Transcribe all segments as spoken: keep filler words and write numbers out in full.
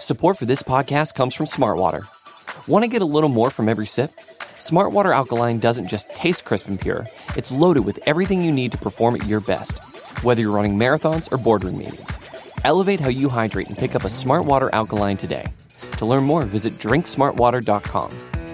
Support for this podcast comes from Smartwater. Want to get a little more from every sip? Smartwater Alkaline doesn't just taste crisp and pure, it's loaded with everything you need to perform at your best, whether you're running marathons or boardroom meetings. Elevate how you hydrate and pick up a Smartwater Alkaline today. To learn more, visit drink smartwater dot com.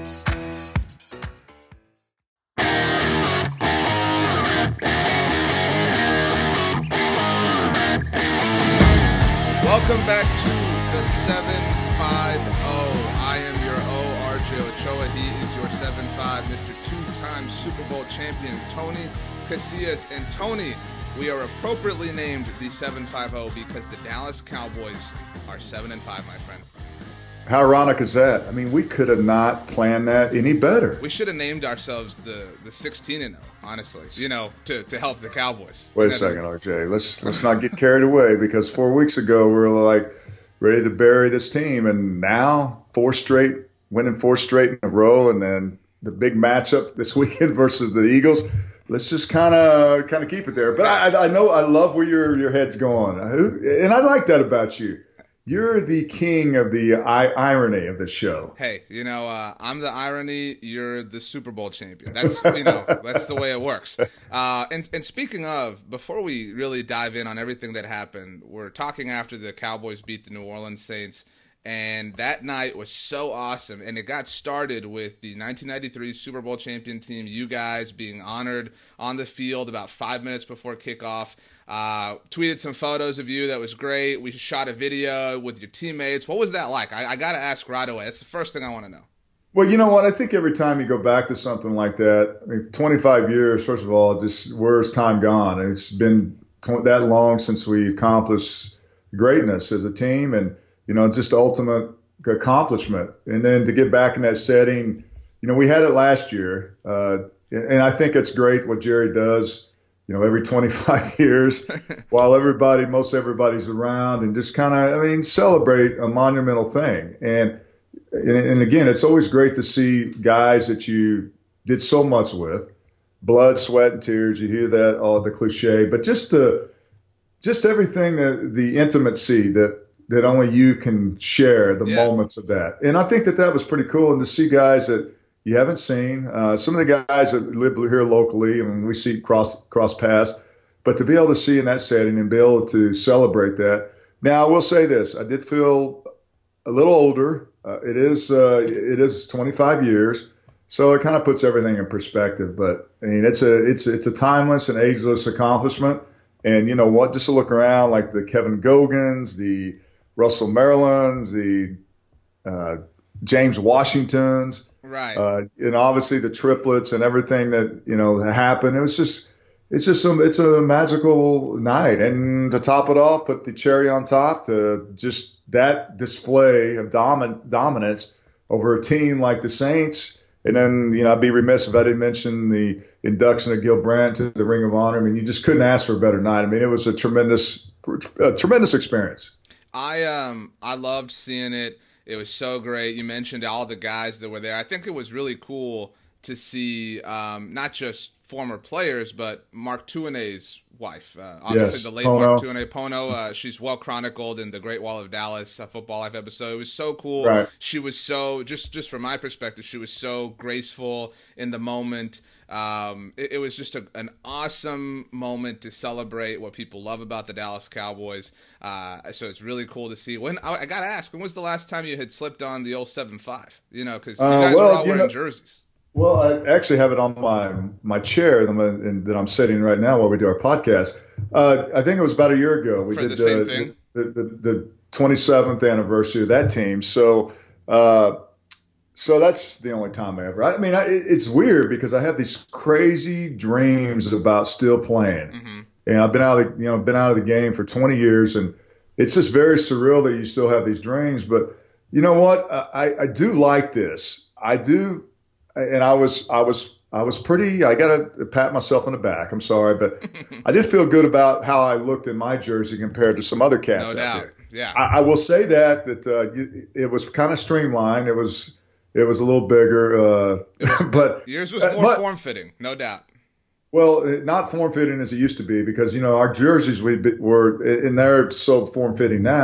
Welcome back to the seven five oh. I am your O, R J Ochoa. He is your seven five, Mister two-time Super Bowl champion, Tony Casillas. And Tony, we are appropriately named the seven five oh because the Dallas Cowboys are seven and five, my friend. How ironic is that? I mean, we could have not planned that any better. We should have named ourselves the, the sixteen and oh, honestly, you know, to, to help the Cowboys. Wait a second, R J. Let's let's not get carried away because four weeks ago we were like ready to bury this team, and now four straight, winning four straight in a row, and then the big matchup this weekend versus the Eagles. Let's just kind of kind of keep it there. But I, I know I love where your your head's going, and I like that about you. You're the king of the I- irony of the show. Hey, you know, uh, I'm the irony. You're the Super Bowl champion. That's you know, that's the way it works. Uh, and and speaking of, before we really dive in on everything that happened, we're talking after the Cowboys beat the New Orleans Saints, and that night was so awesome. And it got started with the nineteen ninety-three Super Bowl champion team, you guys being honored on the field about five minutes before kickoff. Uh, tweeted some photos of you. That was great. We shot a video with your teammates. What was that like? I, I got to ask right away. That's the first thing I want to know. Well, you know what? I think every time you go back to something like that, I mean, twenty-five years, first of all, just where's time gone? It's been tw- that long since we accomplished greatness as a team and, you know, just ultimate accomplishment. And then to get back in that setting, you know, we had it last year. Uh, and I think it's great what Jerry does. You know, every twenty-five years, while everybody, most everybody's around, and just kind of, I mean, celebrate a monumental thing. And, and and again, it's always great to see guys that you did so much with, blood, sweat, and tears. You hear that, all the cliche, but just the, just everything that the intimacy that that only you can share, the yeah. moments of that. And I think that that was pretty cool, and to see guys that you haven't seen. Uh, some of the guys that live here locally, and we see cross cross paths, but to be able to see in that setting and be able to celebrate that. Now, I will say this: I did feel a little older. Uh, it is uh, it is twenty-five years, so it kind of puts everything in perspective. But I mean, it's a it's it's a timeless and ageless accomplishment. And you know what? Just to look around, like the Kevin Gogans, the Russell Marylands, the uh, James Washingtons. Right. Uh, and obviously the triplets and everything that, you know, happened. It was just, it's just some, it's a magical night. And to top it off, put the cherry on top to just that display of domin- dominance over a team like the Saints. And then, you know, I'd be remiss if I didn't mention the induction of Gil Brandt to the Ring of Honor. I mean, you just couldn't ask for a better night. I mean, it was a tremendous, a tremendous experience. I, um, I loved seeing it. It was so great. You mentioned all the guys that were there. I think it was really cool to see um, not just former players, but Mark Tuinei's wife. Uh, obviously, yes, the late Pono. Mark Tuinei, Pono. Uh, she's well chronicled in the Great Wall of Dallas, a Football Life episode. It was so cool. Right. She was so, just, just from my perspective, she was so graceful in the moment. Um, it, it was just a, an awesome moment to celebrate what people love about the Dallas Cowboys. Uh, so it's really cool to see. When I, I got to ask, when was the last time you had slipped on the old seven five? You know, because you uh, guys well, were all wearing know, jerseys. Well, I actually have it on my my chair that I'm, that I'm sitting right now while we do our podcast. Uh, I think it was about a year ago. We For did the same uh, thing? The, the, the twenty-seventh anniversary of that team. So, uh, so that's the only time I ever. I mean, I, it's weird because I have these crazy dreams about still playing, mm-hmm. and I've been out of you know been out of the game for twenty years, and it's just very surreal that you still have these dreams. But you know what? I, I do like this. I do. And I was, I was, I was pretty, I got to pat myself on the back. I'm sorry, but I did feel good about how I looked in my jersey compared to some other cats no out doubt. there. Yeah. I, I will say that, that uh, it was kind of streamlined. It was, it was a little bigger, uh, was, but yours was more uh, form fitting, no doubt. Well, not form-fitting as it used to be because, you know, our jerseys we were, and they're so form-fitting now,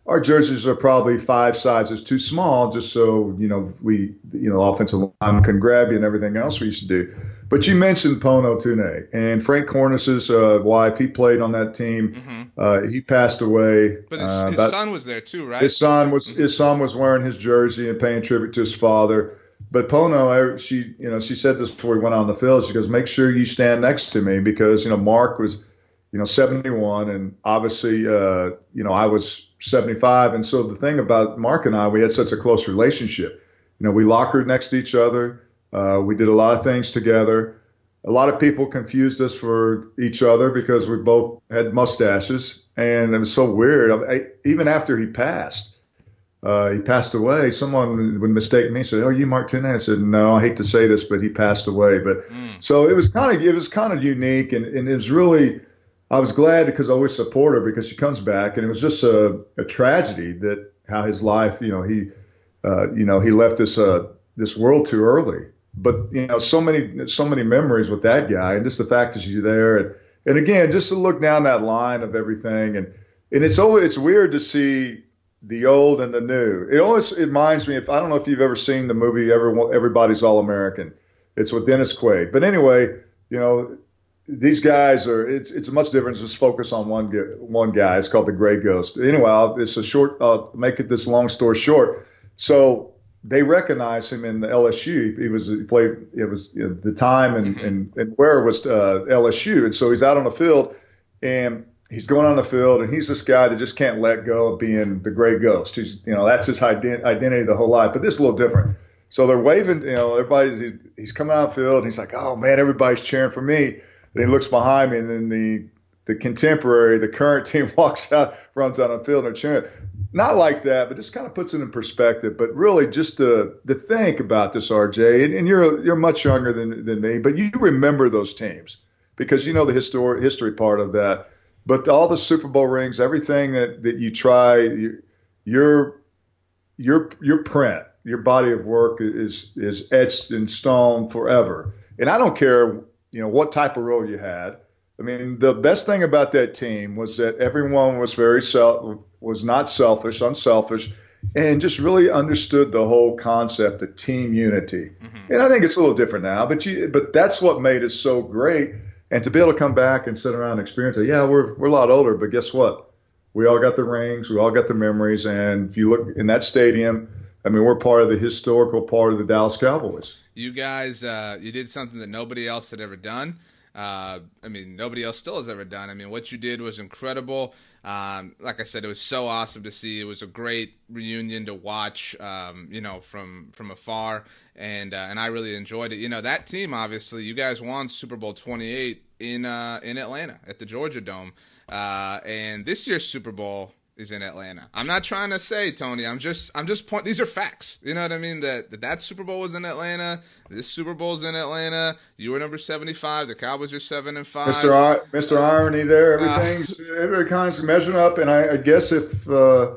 our jerseys are probably five sizes too small, just so, you know, we, you know, offensive line can grab you and everything else we used to do. But you mentioned Pono Tune, and Frank Cornish's uh, wife, he played on that team. Mm-hmm. Uh, he passed away. But his, uh, his about, son was there too, right? His son was his son was wearing his jersey and paying tribute to his father. But Pono, I, she, you know, she said this before we went on the field. She goes, "Make sure you stand next to me," because, you know, Mark was, you know, seventy-one, and obviously, uh, you know, I was seventy-five. And so the thing about Mark and I, we had such a close relationship. You know, we lockered next to each other. Uh, we did a lot of things together. A lot of people confused us for each other because we both had mustaches, and it was so weird. I, even after he passed, uh, he passed away, someone would mistake me and say, "Oh, you Mark Tune?" I said, "No, I hate to say this, but he passed away." But mm. so it was kind of it was kind of unique, and, and it was really. I was glad because I always support her because she comes back, and it was just a, a tragedy that how his life, you know, he, uh, you know, he left this uh, this world too early. But, you know, so many so many memories with that guy, and just the fact that you're there, and, and again, just to look down that line of everything, and and it's always it's weird to see the old and the new. It always it reminds me, if I don't know if you've ever seen the movie Everyone, Everybody's All American. It's with Dennis Quaid. But anyway, you know. These guys are, it's it's much different. Just focus on one one guy. It's called the Gray Ghost. Anyway, I'll, it's a short, I'll make it this long story short. So they recognize him in the L S U. He was, he played, it was you know, the time and, mm-hmm. and, and where it was uh, L S U. And so he's out on the field, and he's going on the field, and he's this guy that just can't let go of being the Gray Ghost. He's, you know, that's his ident- identity the whole life. But this is a little different. So they're waving, you know, everybody's, he, he's coming out of the field, and he's like, "Oh man, everybody's cheering for me." Then he looks behind me, and then the the contemporary, the current team walks out, runs out on the field, and they're cheering. Not like that, but just kind of puts it in perspective. But really, just to to think about this, R J, and, and you're you're much younger than than me, but you remember those teams because you know the history history part of that. But all the Super Bowl rings, everything that, that you try, you, your your your print, your body of work is is etched in stone forever. And I don't care. You know, what type of role you had. I mean, the best thing about that team was that everyone was very self, was not selfish, unselfish, and just really understood the whole concept of team unity. Mm-hmm. And I think it's a little different now, but you, but that's what made it so great. And to be able to come back and sit around and experience it, yeah, we're we're a lot older, but guess what? We all got the rings, we all got the memories, and if you look in that stadium, I mean, we're part of the historical part of the Dallas Cowboys. You guys, uh, you did something that nobody else had ever done. Uh, I mean, nobody else still has ever done. I mean, what you did was incredible. Um, like I said, it was so awesome to see. It was a great reunion to watch, um, you know, from from afar, and uh, and I really enjoyed it. You know, that team, obviously, you guys won Super Bowl twenty-eight in uh, in Atlanta at the Georgia Dome, uh, and this year's Super Bowl is in Atlanta. I'm not trying to say, Tony, I'm just I'm just point these are facts. You know what I mean? That that, that Super Bowl was in Atlanta. This Super Bowl's in Atlanta. You were number seventy-five. The Cowboys are seven and five. Mister I, Mister Irony there. Everything's uh, every kind's measuring up, and I, I guess if uh,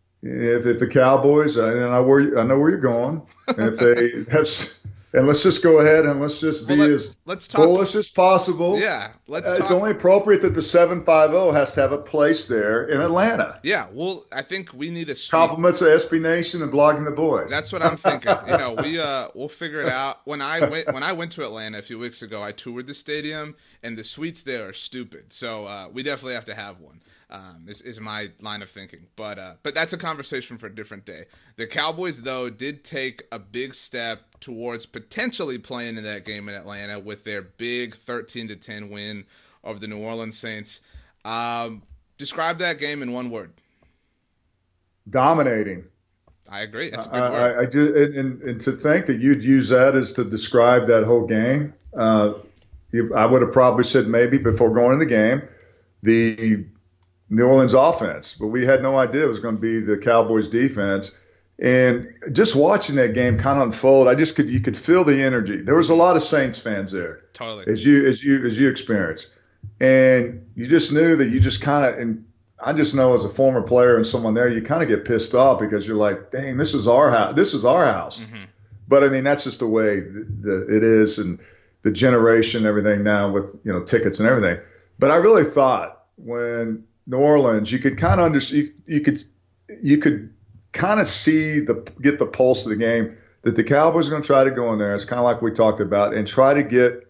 if if the Cowboys, and I where I know where you're going, if they have. And let's just go ahead and let's just be well, let, as let's talk, bullish as possible. Yeah, let's. Uh, talk. It's only appropriate that the seven five zero has to have a place there in Atlanta. Yeah, well, I think we need a sweep. Compliments to S B Nation and Blogging the Boys. That's what I'm thinking. you know, we uh, we'll figure it out. When I went when I went to Atlanta a few weeks ago, I toured the stadium, and the suites there are stupid. So uh, we definitely have to have one. Um, is, is my line of thinking. But uh, but that's a conversation for a different day. The Cowboys, though, did take a big step towards potentially playing in that game in Atlanta with their big thirteen to ten win over the New Orleans Saints. Um, describe that game in one word. Dominating. I agree. That's a big I, word. I, I do, and, and to think that you'd use that as to describe that whole game, uh, you, I would have probably said maybe before going to the game, the New Orleans offense, but we had no idea it was going to be the Cowboys defense. And just watching that game kind of unfold, I just could you could feel the energy. There was a lot of Saints fans there, totally, as you as you as you experienced, and you just knew that you just kind of. And I just know as a former player and someone there, you kind of get pissed off because you're like, dang, this is our house. This is our house. Mm-hmm. But I mean, that's just the way the, the, it is, and the generation, everything now with you know tickets and everything. But I really thought when New Orleans, you could kind of understand. You, you could, you could kind of see the get the pulse of the game that the Cowboys are going to try to go in there. It's kind of like we talked about and try to get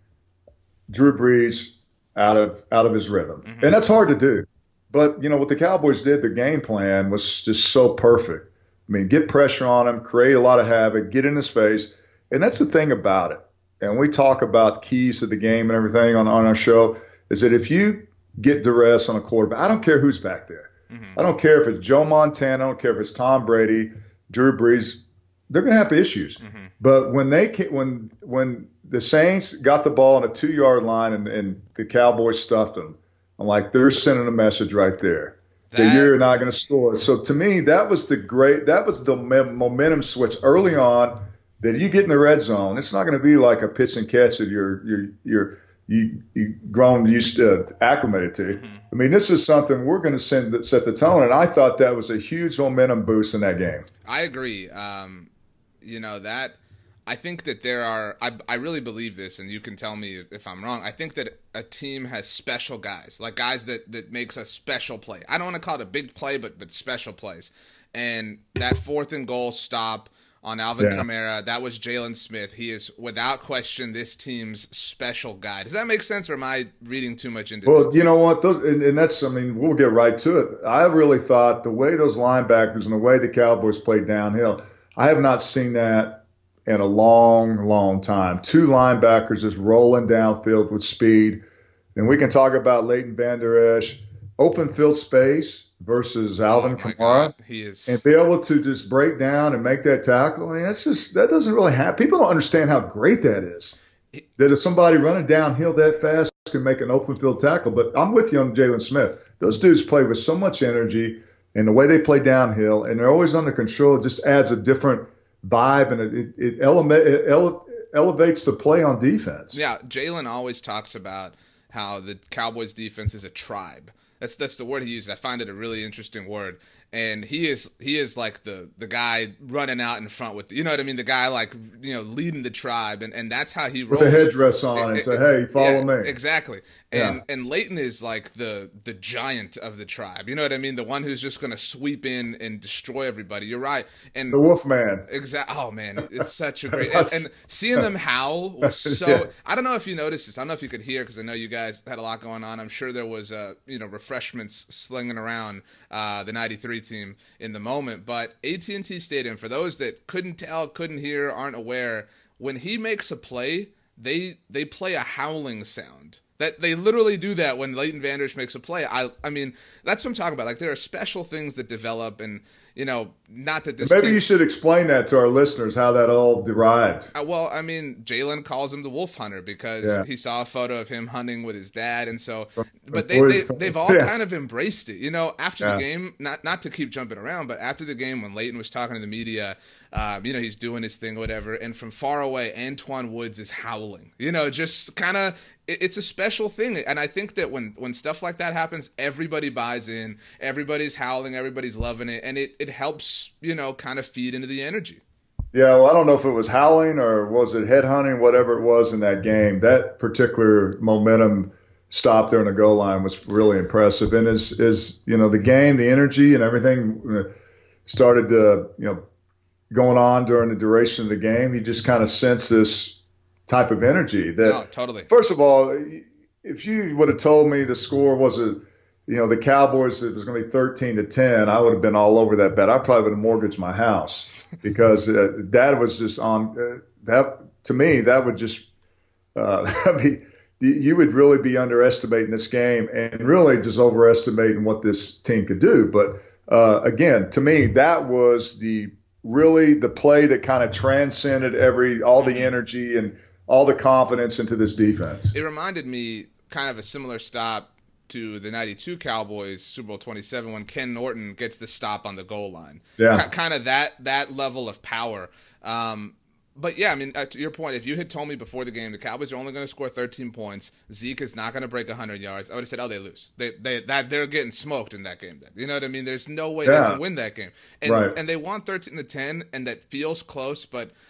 Drew Brees out of out of his rhythm, mm-hmm. and that's hard to do. But you know what the Cowboys did, the game plan was just so perfect. I mean, get pressure on him, create a lot of havoc, get in his face, and that's the thing about it. And we talk about keys to the game and everything on on our show is that if you get duress on a quarterback, I don't care who's back there. Mm-hmm. I don't care if it's Joe Montana, I don't care if it's Tom Brady, Drew Brees. They're going to have issues. Mm-hmm. But when they when when the Saints got the ball on a two yard line and, and the Cowboys stuffed them, I'm like, they're sending a message right there that, that you're not going to score. So to me, that was the great that was the momentum switch early on. That you get in the red zone, it's not going to be like a pitch and catch that you're you're you're you you grown used to acclimated to. Mm-hmm. I mean, this is something we're going to send set the tone, and I thought that was a huge momentum boost in that game. I agree. Um, you know that I think that there are. I I really believe this, and you can tell me if I'm wrong. I think that a team has special guys, like guys that that makes a special play. I don't want to call it a big play, but but special plays. And that fourth and goal stop on Alvin yeah. Kamara, that was Jalen Smith. He is, without question, this team's special guy. Does that make sense, or am I reading too much into it? Well, this? You know what? Those, and, and that's, I mean, we'll get right to it. I really thought the way those linebackers and the way the Cowboys played downhill, I have not seen that in a long, long time. Two linebackers just rolling downfield with speed. And we can talk about Leighton Vander Esch, open field space versus Alvin oh Kamara, God. He is, and be able to just break down and make that tackle. I mean, that's just that doesn't really happen. People don't understand how great that is. That if somebody running downhill that fast can make an open field tackle. But I'm with you on Jalen Smith. Those dudes play with so much energy, and the way they play downhill, and they're always under control. It just adds a different vibe, and it it, it, eleva- it ele- elevates the play on defense. Yeah, Jalen always talks about how the Cowboys defense is a tribe. That's that's the word he uses. I find it a really interesting word. And he is he is like the the guy running out in front with, the, you know what I mean? The guy like, you know, leading the tribe. And, and that's how he rolls. With a headdress on and, and say, hey, follow yeah, me. Exactly. And yeah. and Leighton is like the the giant of the tribe. You know what I mean? The one who's just going to sweep in and destroy everybody. You're right. And the Wolfman. Exactly. Oh, man. It's such a great – and, and seeing them howl was so yeah. – I don't know if you noticed this. I don't know if you could hear because I know you guys had a lot going on. I'm sure there was, uh, you know, refreshments slinging around uh, the ninety-three team in the moment. But A T and T Stadium, for those that couldn't tell, couldn't hear, aren't aware, when he makes a play, they they play a howling sound. That they literally do that when Leighton Vander Esch makes a play. I I mean, that's what I'm talking about. Like, there are special things that develop, and, you know, not that this Maybe team, you should explain that to our listeners, how that all derived. Uh, well, I mean, Jalen calls him the Wolf Hunter because yeah. he saw a photo of him hunting with his dad, and so – but they, they, they've all yeah. kind of embraced it. You know, after yeah. the game, not not to keep jumping around, but after the game when Leighton was talking to the media – Um, you know, he's doing his thing or whatever, and from far away, Antoine Woods is howling. You know, just kind of, it, it's a special thing. And I think that when, when stuff like that happens, everybody buys in, everybody's howling, everybody's loving it, and it, it helps, you know, kind of feed into the energy. Yeah, well, I don't know if it was howling or was it headhunting, whatever it was in that game. That particular momentum stop there on the goal line was really impressive. And as, as you know, the game, the energy and everything started to, you know, going on during the duration of the game, you just kind of sense this type of energy that no, totally. First of all, if you would have told me the score was a, you know, the Cowboys, it was going to be thirteen to ten, I would have been all over that bet. I probably would have mortgaged my house because uh, that was just on uh, that to me, that would just, uh, I mean, you would really be underestimating this game and really just overestimating what this team could do. But uh, again, to me, that was the, really the play that kind of transcended every all the energy and all the confidence into this defense. It reminded me kind of a similar stop to the ninety-two Cowboys Super Bowl twenty-seven when Ken Norton gets the stop on the goal line. Yeah. K- kind of that that level of power. Um, but yeah, I mean, uh, to your point, if you had told me before the game the Cowboys are only going to score thirteen points, Zeke is not going to break one hundred yards, I would have said, oh, they lose. They they that they're getting smoked in that game. Then you know what I mean? There's no way yeah. they can win that game. And right. and they won thirteen to ten, and that feels close, but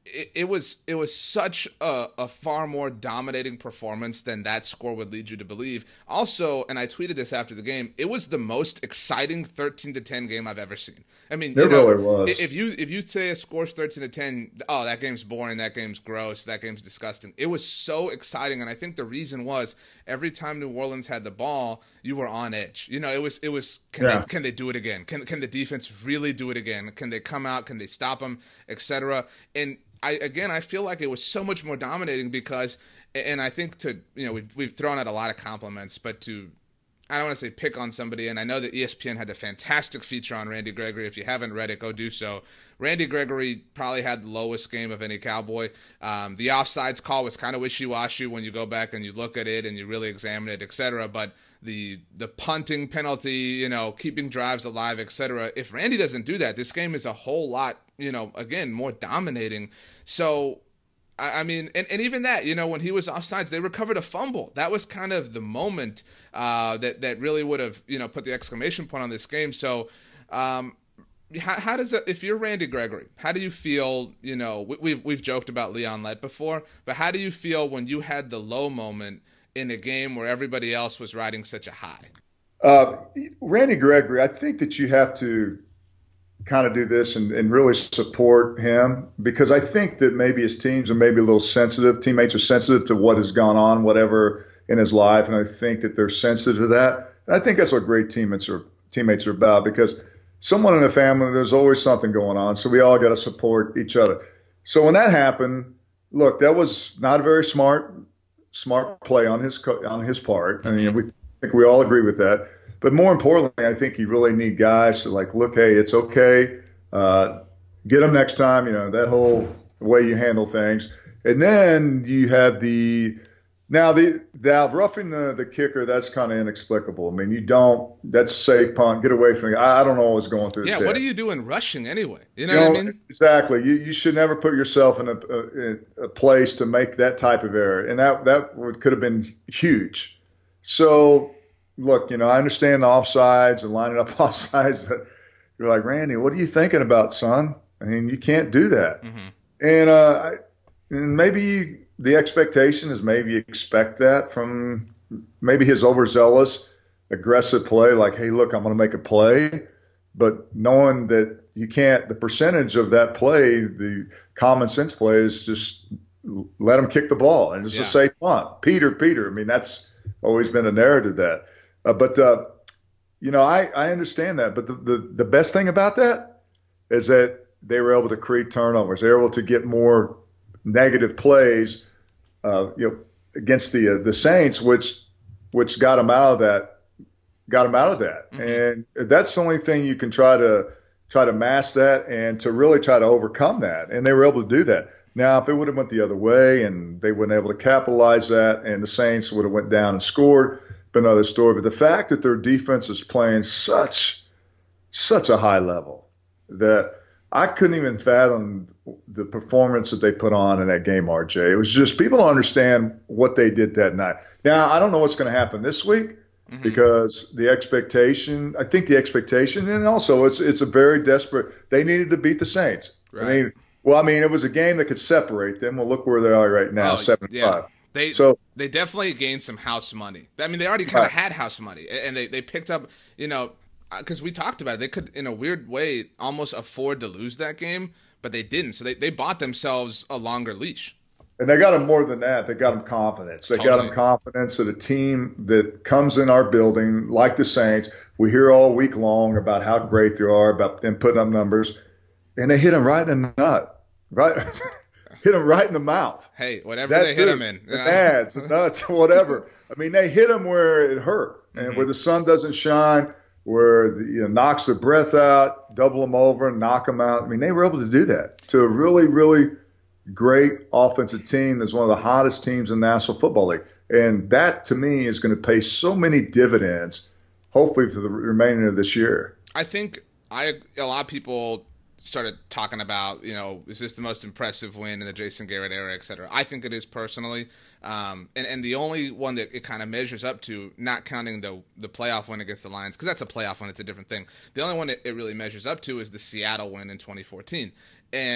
it, it was it was such a, a far more dominating performance than that score would lead you to believe. Also, and I tweeted this after the game, it was the most exciting thirteen to ten game I've ever seen. I mean, it you know, really was. If you if you say a score's thirteen to ten, oh, that game's boring, that game's gross, that game's disgusting. It was so exciting, and I think the reason was every time New Orleans had the ball, you were on edge. You know, it was it was can yeah. they can they do it again? Can can the defense really do it again? Can they come out? Can they stop them, et cetera. And I again, I feel like it was so much more dominating because, and I think to you know we've we've thrown out a lot of compliments, but to I don't want to say pick on somebody, and I know that E S P N had a fantastic feature on Randy Gregory. If you haven't read it, go do so. Randy Gregory probably had the lowest game of any Cowboy. Um, the offsides call was kind of wishy-washy when you go back and you look at it and you really examine it, et cetera. But the the punting penalty, you know, keeping drives alive, et cetera. If Randy doesn't do that, this game is a whole lot, you know, again, more dominating. So I mean, and, and even that, you know, when he was offsides, they recovered a fumble. That was kind of the moment uh, that that really would have, you know, put the exclamation point on this game. So, um, how, how does it, if you're Randy Gregory, how do you feel? You know, we, we've we've joked about Leon Lett before, but how do you feel when you had the low moment in a game where everybody else was riding such a high? Uh, Randy Gregory, I think that you have to kind of do this and, and really support him, because I think that maybe his teams are maybe a little sensitive. Teammates are sensitive to what has gone on, whatever in his life, and I think that they're sensitive to that. And I think that's what great teammates are teammates are about, because someone in the family, there's always something going on, so we all got to support each other. So when that happened, look, that was not a very smart smart play on his on his part. I mean, we think we all agree with that. But more importantly, I think you really need guys to like, look, hey, it's okay. Uh, get them next time. You know, that whole way you handle things. And then you have the now the the roughing the, the kicker. That's kind of inexplicable. I mean, you don't. That's a safe punt. Get away from it. I, I don't know what's going through. Yeah, his head. what are you doing rushing anyway? You know, You know what I mean? Exactly. You you should never put yourself in a, a, a place to make that type of error, and that that would, could have been huge. So. Look, you know, I understand the offsides and lining up offsides, but you're like, Randy, what are you thinking about, son? I mean, you can't do that. Mm-hmm. And uh, I, and maybe you, the expectation is maybe you expect that from maybe his overzealous, aggressive play, like, hey, look, I'm going to make a play. But knowing that you can't, the percentage of that play, the common sense play is just let him kick the ball. And it's yeah. a safe punt. Peter, Peter. I mean, that's always been a narrative that. Uh, but, uh, you know, I, I understand that. But the, the, the best thing about that is that they were able to create turnovers. They were able to get more negative plays, uh, you know, against the uh, the Saints, which which got them out of that. Got them out of that. Mm-hmm. And that's the only thing you can try to try to mask that and to really try to overcome that. And they were able to do that. Now, if it would have went the other way and they weren't able to capitalize that and the Saints would have went down and scored, another story. But the fact that their defense is playing such such a high level that I couldn't even fathom the performance that they put on in that game, R J. It was just people don't understand what they did that night. Now, I don't know what's going to happen this week mm-hmm. because the expectation, I think the expectation, and also it's it's a very desperate, they needed to beat the Saints. Right. I mean, well, I mean, it was a game that could separate them. Well, look where they are right now, oh, seven yeah. five. They so they definitely gained some house money. I mean, they already kind of right. had house money, and they, they picked up, you know, because we talked about it. They could, in a weird way, almost afford to lose that game, but they didn't. So they, they bought themselves a longer leash. And they got them more than that. They got them confidence. They totally. got them confidence that a team that comes in our building, like the Saints, we hear all week long about how great they are, about them putting up numbers, and they hit them right in the nut, right? Hit them right in the mouth. Hey, whatever that they hit them in. The nads, the nuts, whatever. I mean, they hit them where it hurt and mm-hmm. where the sun doesn't shine, where the, you know, knocks the breath out, double them over, knock them out. I mean, they were able to do that to a really, really great offensive team that's one of the hottest teams in the National Football League. And that, to me, is going to pay so many dividends, hopefully, for the remainder of this year. I think I a lot of people – started talking about, you know, is this the most impressive win in the Jason Garrett era, et cetera. I think it is personally. Um, and, and the only one that it kind of measures up to, not counting the the playoff win against the Lions, because that's a playoff win, it's a different thing. The only one it, it really measures up to is the Seattle win in twenty fourteen. And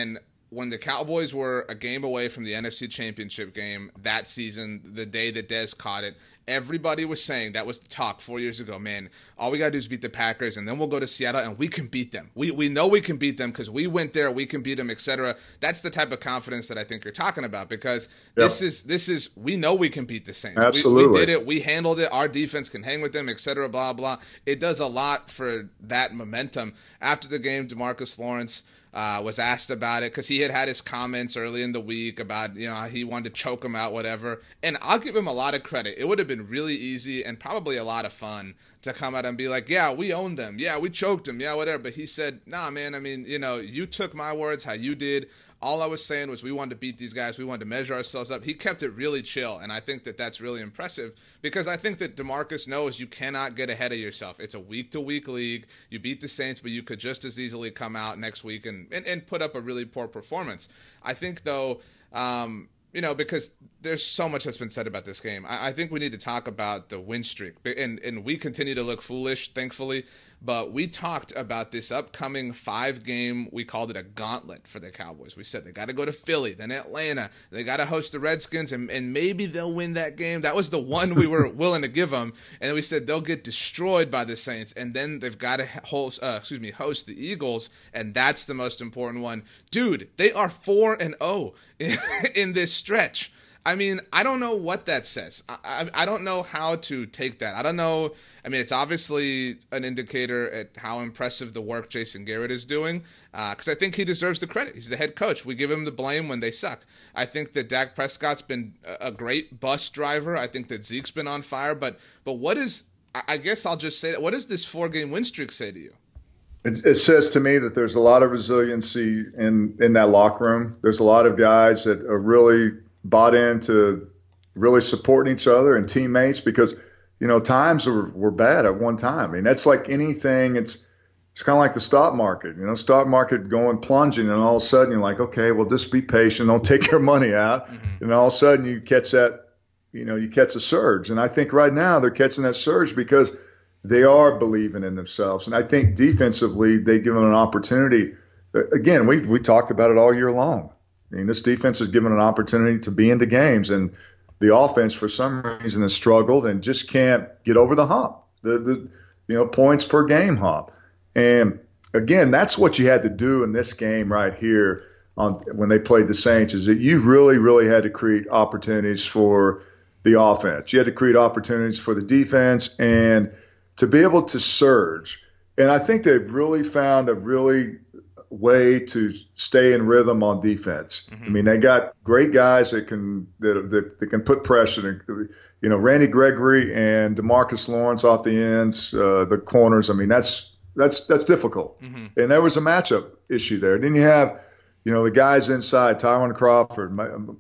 when the Cowboys were a game away from the N F C Championship game that season, the day that Dez caught it, everybody was saying, that was the talk four years ago, man, all we got to do is beat the Packers, and then we'll go to Seattle, and we can beat them. We we know we can beat them because we went there, we can beat them, et cetera. That's the type of confidence that I think you're talking about, because yep. this is, this is we know we can beat the Saints. Absolutely. We, we did it. We handled it. Our defense can hang with them, et cetera, blah, blah. It does a lot for that momentum. After the game, DeMarcus Lawrence Uh, was asked about it because he had had his comments early in the week about, you know, he wanted to choke him out, whatever. And I'll give him a lot of credit. It would have been really easy and probably a lot of fun to come out and be like, yeah, we owned them. Yeah, we choked them. Yeah, whatever. But he said, nah, man, I mean, you know, you took my words how you did. All I was saying was we wanted to beat these guys. We wanted to measure ourselves up. He kept it really chill, and I think that that's really impressive because I think that DeMarcus knows you cannot get ahead of yourself. It's a week-to-week league. You beat the Saints, but you could just as easily come out next week and, and, and put up a really poor performance. I think, though, um, you know, because there's so much that's been said about this game, I, I think we need to talk about the win streak. And, and we continue to look foolish, thankfully. But we talked about this upcoming five-game, we called it a gauntlet for the Cowboys. We said they got to go to Philly, then Atlanta. They got to host the Redskins, and, and maybe they'll win that game. That was the one we were willing to give them. And then we said they'll get destroyed by the Saints, and then they've got to host, uh, excuse me, host the Eagles, and that's the most important one. Dude, they are four and oh in, in this stretch. I mean, I don't know what that says. I, I I don't know how to take that. I don't know. I mean, it's obviously an indicator at how impressive the work Jason Garrett is doing, because uh, I think he deserves the credit. He's the head coach. We give him the blame when they suck. I think that Dak Prescott's been a great bus driver. I think that Zeke's been on fire. But but what is, I guess I'll just say that, what does this four-game win streak say to you? It, it says to me that there's a lot of resiliency in, in that locker room. There's a lot of guys that are really bought into really supporting each other and teammates because, you know, times were, were bad at one time. I mean, that's like anything. It's it's kind of like the stock market, you know, stock market going plunging, and all of a sudden you're like, okay, well, just be patient. Don't take your money out. Mm-hmm. And all of a sudden you catch that, you know, you catch a surge. And I think right now they're catching that surge because they are believing in themselves. And I think defensively they give them an opportunity. Again, we we talked about it all year long. I mean, this defense is given an opportunity to be into games, and the offense, for some reason, has struggled and just can't get over the hump, the, the you know, points per game hump. And, again, that's what you had to do in this game right here on when they played the Saints, is that you really, really had to create opportunities for the offense. You had to create opportunities for the defense and to be able to surge. And I think they've really found a really way to stay in rhythm on defense. Mm-hmm. I mean, they got great guys that can that, that, that can put pressure. You know, Randy Gregory and DeMarcus Lawrence off the ends, uh, the corners. I mean, that's that's that's difficult. Mm-hmm. And there was a matchup issue there. Then you have, you know, the guys inside, Tyron Crawford,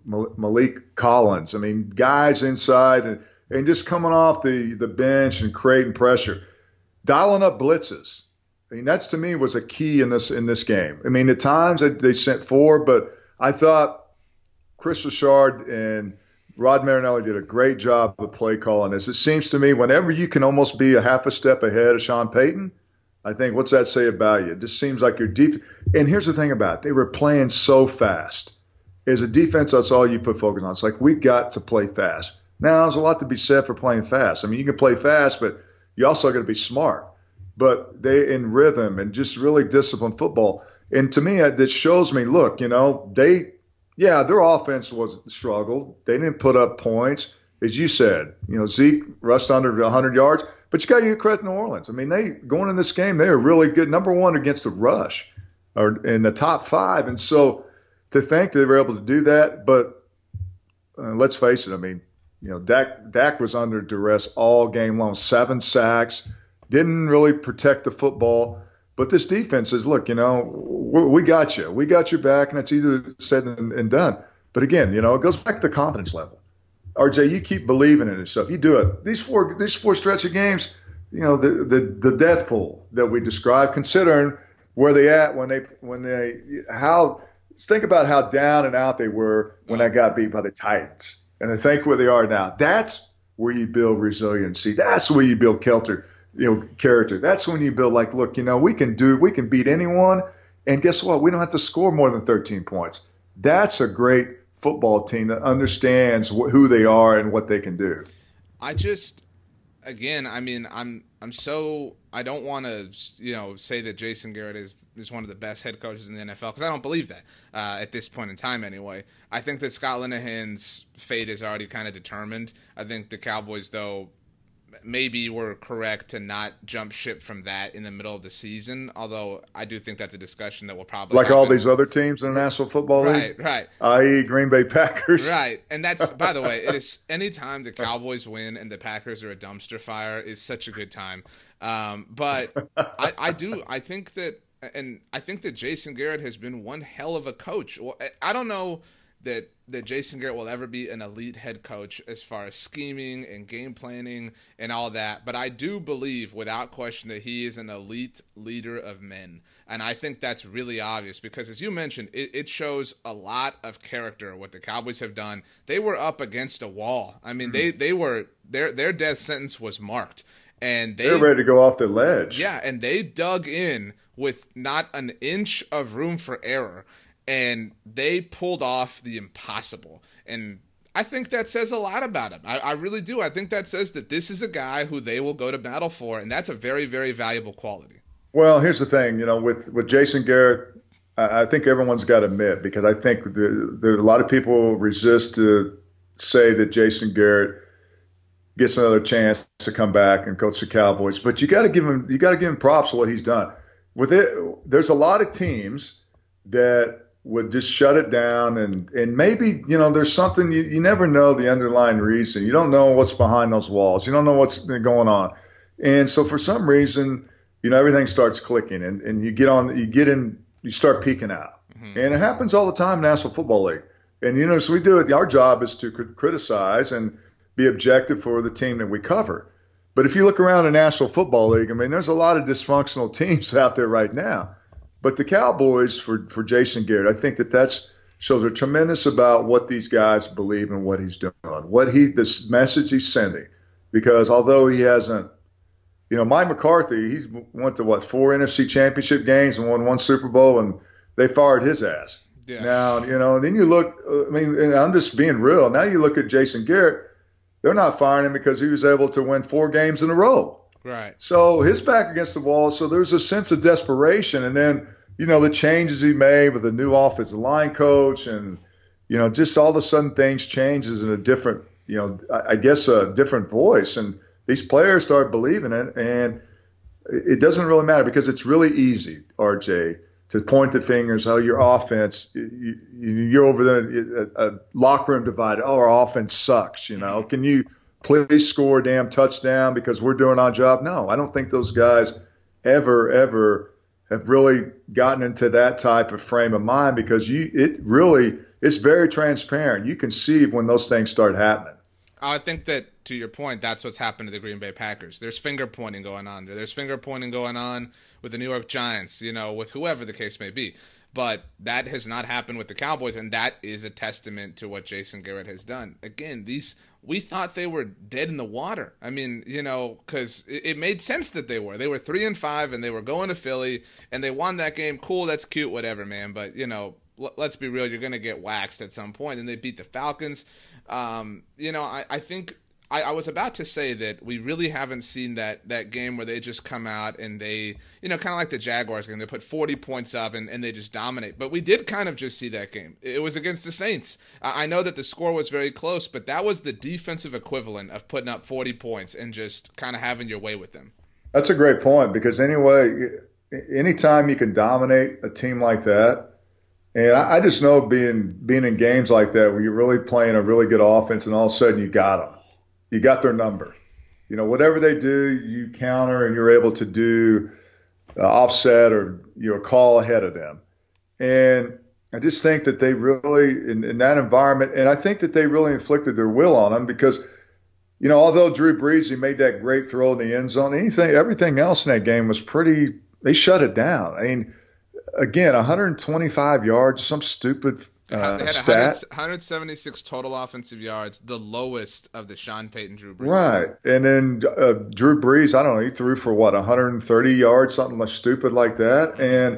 Malik Collins. I mean, guys inside and, and just coming off the, the bench and creating pressure, dialing up blitzes. I mean, that's to me was a key in this in this game. I mean, at times they, they sent four, but I thought Chris Richard and Rod Marinelli did a great job of play calling this. It seems to me whenever you can almost be a half a step ahead of Sean Payton, I think, what's that say about you? It just seems like you're deep. And here's the thing about it. They were playing so fast. As a defense, that's all you put focus on. It's like, we've got to play fast. Now, there's a lot to be said for playing fast. I mean, you can play fast, but you also got to be smart. But they in rhythm and just really disciplined football. And to me, that shows me, look, you know, they, yeah, their offense was struggled. They didn't put up points. As you said, you know, Zeke rushed under one hundred yards. But you got to give credit to New Orleans. I mean, they going in this game, they are really good. Number one against the rush or in the top five. And so to think they were able to do that. But uh, let's face it, I mean, you know, Dak, Dak was under duress all game long, seven sacks. Didn't really protect the football. But this defense says, look, you know, we got you. We got your back, and it's either said and done. But, again, you know, it goes back to the confidence level. R J, you keep believing in yourself. You do it. These four these four stretch of games, you know, the, the, the death pool that we described, considering where they at when they when they how think about how down and out they were when they got beat by the Titans. And then think where they are now. That's where you build resiliency. That's where you build Kelter. You know, character. That's when you build like, look, you know, we can do, we can beat anyone, And guess what? We don't have to score more than thirteen points. That's a great football team that understands wh- who they are and what they can do. I just, again, I mean, I'm I'm so I don't want to you know say that Jason Garrett is is one of the best head coaches in the N F L, because I don't believe that uh, at this point in time anyway. I think that Scott Linehan's fate is already kind of determined. I think the Cowboys, though, maybe were correct to not jump ship from that in the middle of the season, although I do think that's a discussion that will probably like happen. all these other teams in the National Football League, right, right, that is. Green Bay Packers, right. And that's, by the way, it is anytime the Cowboys win and the Packers are a dumpster fire is such a good time. Um, but I, I do, I think that, and I think that Jason Garrett has been one hell of a coach. Well, I don't know that that Jason Garrett will ever be an elite head coach as far as scheming and game planning and all that, but I do believe without question that he is an elite leader of men. And I think that's really obvious because, as you mentioned, it, it shows a lot of character what the Cowboys have done. They were up against a wall. I mean, mm-hmm. they they were their their death sentence was marked, and they, they're ready to go off the ledge. Yeah, and they dug in with not an inch of room for error. And they pulled off the impossible. And I think that says a lot about him. I, I really do. I think that says that this is a guy who they will go to battle for, and that's a very, very valuable quality. Well, here's the thing. You know, with, with Jason Garrett, I, I think everyone's got to admit, because I think the, the, a lot of people resist to say that Jason Garrett gets another chance to come back and coach the Cowboys. But you got to give him you got to give him props for what he's done. With it, there's a lot of teams that would just shut it down, and, and maybe, you know, there's something, you, you never know the underlying reason. You don't know what's behind those walls. You don't know what's going on. And so for some reason, you know, everything starts clicking, and, and you get on, you get in, you start peeking out. Mm-hmm. And it happens all the time in the National Football League. And, you know, so we do it. Our job is to criticize and be objective for the team that we cover. But if you look around the National Football League, I mean, there's a lot of dysfunctional teams out there right now. But the Cowboys, for, for Jason Garrett, I think that that's shows a tremendous about what these guys believe and what he's doing, what he this message he's sending. Because although he hasn't, you know, Mike McCarthy, he went to what four N F C Championship games and won one Super Bowl, and they fired his ass. Yeah. Now, you know, then you look. I mean, and I'm just being real. Now you look at Jason Garrett; they're not firing him because he was able to win four games in a row. Right. So his back against the wall. So there's a sense of desperation. And then, you know, the changes he made with the new offensive line coach, and, you know, just all of a sudden things changes in a different, you know, I guess a different voice. And these players start believing it. And it doesn't really matter, because it's really easy, R J, to point the fingers. Oh, your offense, you, you're over there, a, a locker room divided. Oh, our offense sucks. You know, can you please score a damn touchdown because we're doing our job? No, I don't think those guys ever, ever have really gotten into that type of frame of mind, because you, it really, it's very transparent. You can see when those things start happening. I think that, to your point, that's what's happened to the Green Bay Packers. There's finger pointing going on there. There's finger pointing going on with the New York Giants, you know, with whoever the case may be. But that has not happened with the Cowboys, and that is a testament to what Jason Garrett has done. Again, these we thought they were dead in the water. I mean, you know, because it, it made sense that they were. They were three and five, and they were going to Philly, and they won that game. Cool, that's cute, whatever, man. But you know, l- let's be real. You're going to get waxed at some point, and they beat the Falcons. Um, you know, I, I think. I, I was about to say that we really haven't seen that, that game where they just come out and they, you know, kind of like the Jaguars game, they put forty points up and, and they just dominate. But we did kind of just see that game. It was against the Saints. I, I know that the score was very close, but that was the defensive equivalent of putting up forty points and just kind of having your way with them. That's a great point, because anyway, anytime you can dominate a team like that, and I, I just know being being in games like that where you're really playing a really good offense and all of a sudden you got them. You got their number. You know, whatever they do, you counter, and you're able to do uh, offset or, you know, call ahead of them. And I just think that they really, in, in that environment, and I think that they really inflicted their will on them, because, you know, although Drew Brees, he made that great throw in the end zone, anything, everything else in that game was pretty, they shut it down. I mean, again, one hundred twenty-five yards, some stupid Uh, they had stat. one hundred seventy-six total offensive yards, the lowest of the Sean Payton Drew Brees. Right. And then uh, Drew Brees, I don't know, he threw for what, one hundred thirty yards, something like stupid like that, and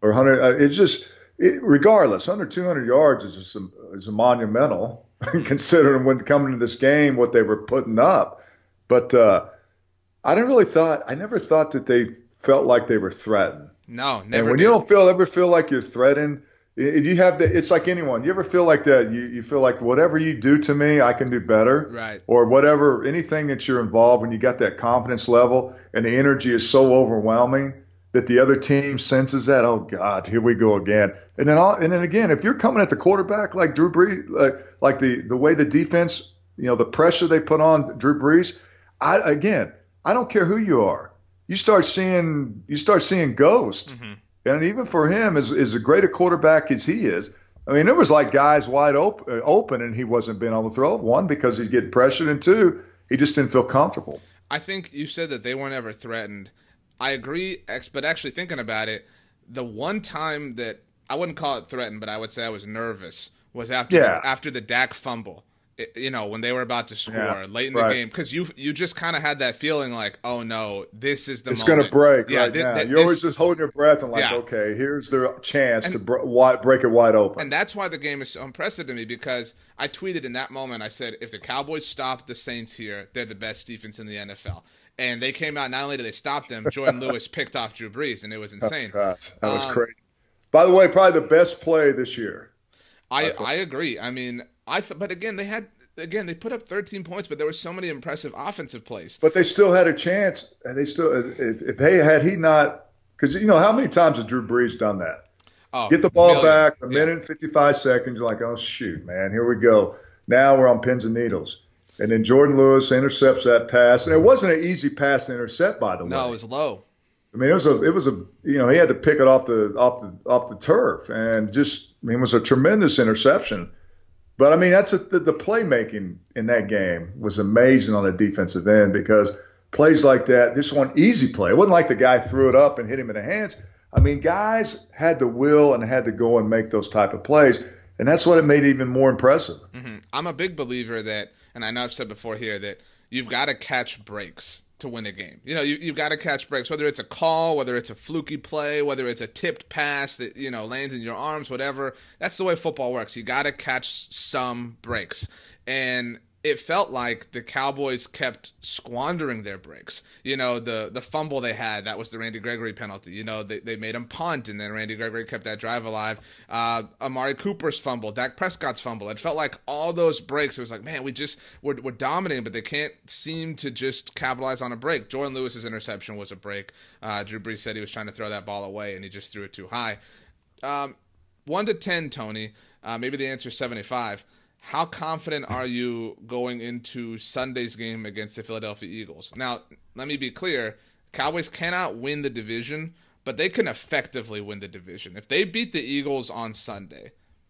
or one hundred. Uh, it's just it, regardless, under two hundred yards is just a, is a monumental considering when coming to this game what they were putting up. But uh, I didn't really thought I never thought that they felt like they were threatened. No, never. And when did. you don't feel ever feel like you're threatened, if you have the, it's like anyone. You ever feel like that? You you feel like whatever you do to me, I can do better, right? Or whatever, anything that you're involved when you got that confidence level and the energy is so overwhelming that the other team senses that. Oh God, here we go again. And then all, and then again, if you're coming at the quarterback like Drew Brees, like like the the way the defense, you know, the pressure they put on Drew Brees, I again, I don't care who you are. You start seeing you start seeing ghosts. Mm-hmm. And even for him, as, as a great a quarterback as he is, I mean, there was like guys wide open, open and he wasn't being able to throw. One, because he's getting pressured, and two, he just didn't feel comfortable. I think you said that they weren't ever threatened. I agree, but actually thinking about it, the one time that I wouldn't call it threatened, but I would say I was nervous was after yeah. the, after the Dak fumble. It, you know, when they were about to score yeah, late in right. the game, because you you just kind of had that feeling like, oh no, this is the it's moment. going to break yeah, right th- now. th- You're this, always just holding your breath and like, yeah. okay, here's their chance and, to br- wide, break it wide open. And that's why the game is so impressive to me, because I tweeted in that moment, I said, if the Cowboys stop the Saints here, they're the best defense in the N F L. And they came out, not only did they stop them, Jordan Lewis picked off Drew Brees, and it was insane. Oh, gosh, that was um, crazy. By the way, probably the best play this year. I I, I agree. I mean, I th- but again, they had again they put up thirteen points, but there were so many impressive offensive plays. But they still had a chance. And they still, if, if they had he not, because you know how many times has Drew Brees done that? Oh, Get the ball million. back, a yeah. minute and fifty-five seconds. You're like, oh shoot, man, here we go. Now we're on pins and needles. And then Jordan Lewis intercepts that pass, and it wasn't an easy pass to intercept, by the way. No, it was low. I mean, it was a, it was a, you know, he had to pick it off the, off the, off the turf, and just, I mean, it was a tremendous interception. But I mean, that's a, the, the playmaking in that game was amazing on the defensive end, because plays like that, this one easy play. It wasn't like the guy threw it up and hit him in the hands. I mean, guys had the will and had to go and make those type of plays, and that's what it made it even more impressive. Mm-hmm. I'm a big believer that, and I know I've said before here, that you've got to catch breaks to win a game. You know, you, you've got to catch breaks, whether it's a call, whether it's a fluky play, whether it's a tipped pass that, you know, lands in your arms, whatever. That's the way football works. You got to catch some breaks. And it felt like the Cowboys kept squandering their breaks. You know, the the fumble they had, that was the Randy Gregory penalty. You know, they, they made him punt, and then Randy Gregory kept that drive alive. Uh, Amari Cooper's fumble, Dak Prescott's fumble. It felt like all those breaks, it was like, man, we just, we're, we're dominating, but they can't seem to just capitalize on a break. Jordan Lewis's interception was a break. Uh, Drew Brees said he was trying to throw that ball away, and he just threw it too high. Um, one to ten, Tony, uh, maybe the answer is seventy-five. How confident are you going into Sunday's game against the Philadelphia Eagles? Now, let me be clear. Cowboys cannot win the division, but they can effectively win the division. If they beat the Eagles on Sunday,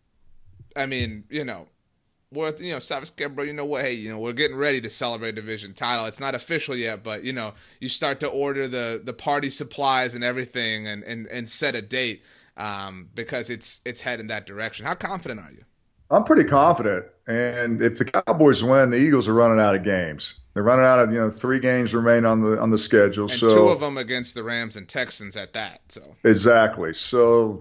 I mean, you know, we're, you know, Savage bro, you know what, hey, you know, we're getting ready to celebrate a division title. It's not official yet, but, you know, you start to order the, the party supplies and everything and, and, and set a date um, because it's it's heading that direction. How confident are you? I'm pretty confident, and if the Cowboys win, the Eagles are running out of games. They're running out of, you know, three games remain on the on the schedule. And so two of them against the Rams and Texans at that. So exactly. So,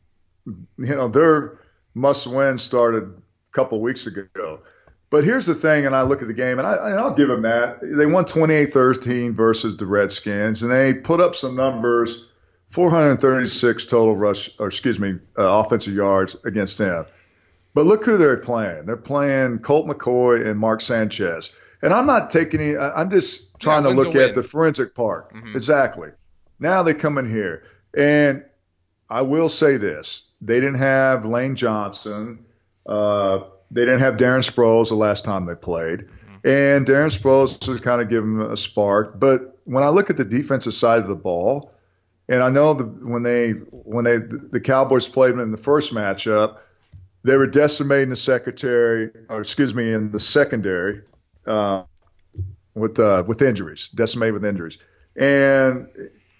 you know, their must-win started a couple weeks ago. But here's the thing, and I look at the game, and, I, and I'll give them that. They won twenty-eight thirteen versus the Redskins, and they put up some numbers, four hundred thirty-six total rush, or excuse me, uh, offensive yards against them. But look who they're playing. They're playing Colt McCoy and Mark Sanchez. And I'm not taking any – I'm just trying yeah, to look at the forensic part. Mm-hmm. Exactly. Now they come in here. And I will say this. They didn't have Lane Johnson. Uh, they didn't have Darren Sproles the last time they played. Mm-hmm. And Darren Sproles has kind of given them a spark. But when I look at the defensive side of the ball, and I know the, when they when they the Cowboys played them in the first matchup, they were decimating the secretary, or excuse me, in the secondary uh, with uh, with injuries, decimated with injuries. And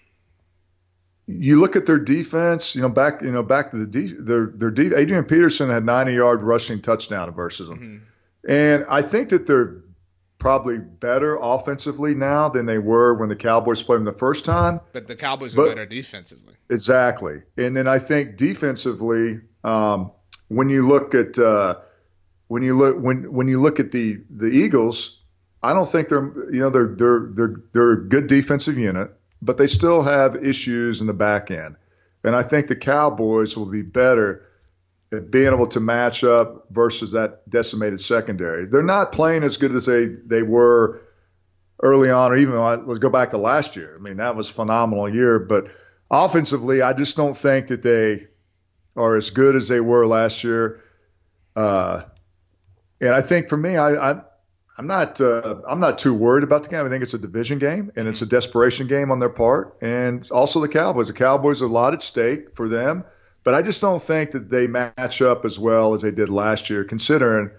you look at their defense, you know, back you know back to the de- their their de- Adrian Peterson had ninety yard rushing touchdown versus them, mm-hmm. and I think that they're probably better offensively now than they were when the Cowboys played them the first time. But the Cowboys but, are better defensively. Exactly. And then I think defensively, um, when you look at uh, when you look when when you look at the the Eagles, I don't think they're you know they're they're they're they're a good defensive unit, but they still have issues in the back end. And I think the Cowboys will be better at being able to match up versus that decimated secondary. They're not playing as good as they, they were early on, or even let's go back to last year. I mean, that was a phenomenal year. But offensively, I just don't think that they are as good as they were last year. Uh, and I think for me, I, I I'm not uh, I'm not too worried about the game. I think it's a division game, and it's a desperation game on their part. And also the Cowboys. The Cowboys are a lot at stake for them. But I just don't think that they match up as well as they did last year, considering